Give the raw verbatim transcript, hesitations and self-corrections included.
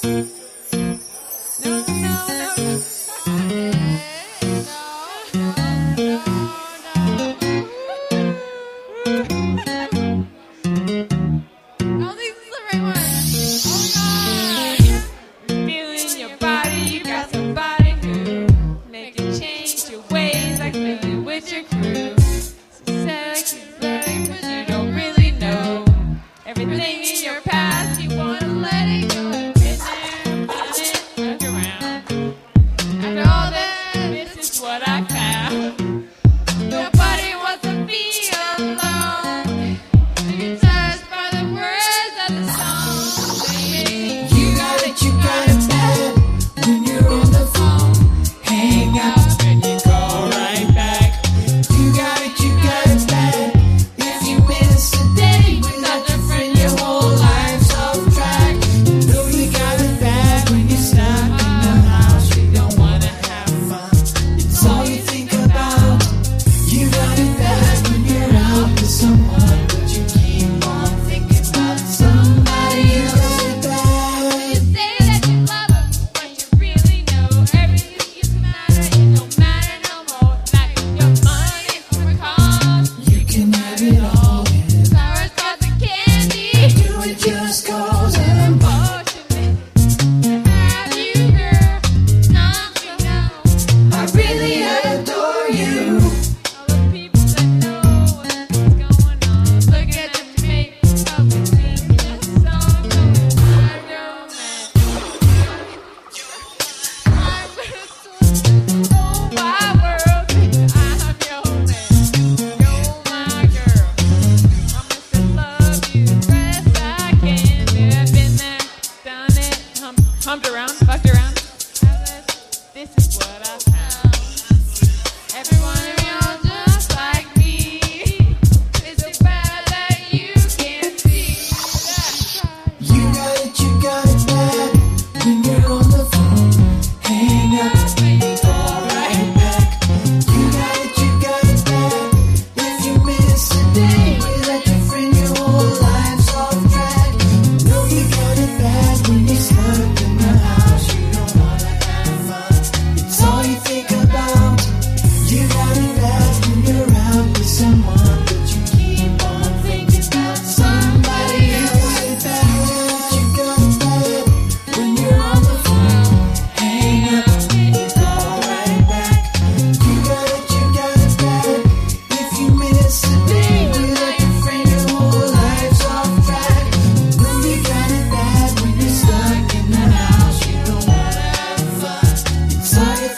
No, no, no, no. Oh, this is the right one. Oh, God. Feeling your body, you got somebody who make you change your ways, like living with your crew. So sexy, flirty, but you don't really know everything in your past. You wanna let it go. Been there, done it, turned around. After all that, this is what I found. Nobody wants to be alone. You're touched by the words of the song. Baby, You got it, you got it bad. When you're on the phone, hang up and you call right back. You got it, you got it bad. If you miss a day without your friend, your whole life's off track. Know you got it bad when you're stuck in the house. You don't wanna have fun. It's all you think about. You got it bad when you're out with someone, but you keep on thinking about somebody else. It bad. you say that you love him, but you really know everything used to matter. It don't matter no more. Like your money for cars, You can have it all. cars, cars, and candy. Do it just cause I'm Fortunate to have you, girl. Not you know I really adore you. all the people that know what's going on. Look at them make up and sing this song. I'm your man. I'm with oh my world. I'm your man. You're my girl. Promise to love you the best I can. Yeah, I've been there, done it, hum- humped around, fucked around. This is what I found. Everyone around just like me. It's so bad that you can't see. That's right. You got it, you got it bad. When you're on the phone, hang up and call right back. You got it, you got it bad. If you miss a day without your friend, your whole life's off track. Know you got it bad when you're stuck in the house. You don't wanna have fun. It's all you think about. You got it bad when you're out with someone, but you keep on thinking about somebody else. You got it bad when you're on the phone, hang up and call right back. You got it, you got it bad. If you miss a day without your friend, your whole life's off track. Know you got it bad when you're stuck in the house. You don't wanna have fun. It's all you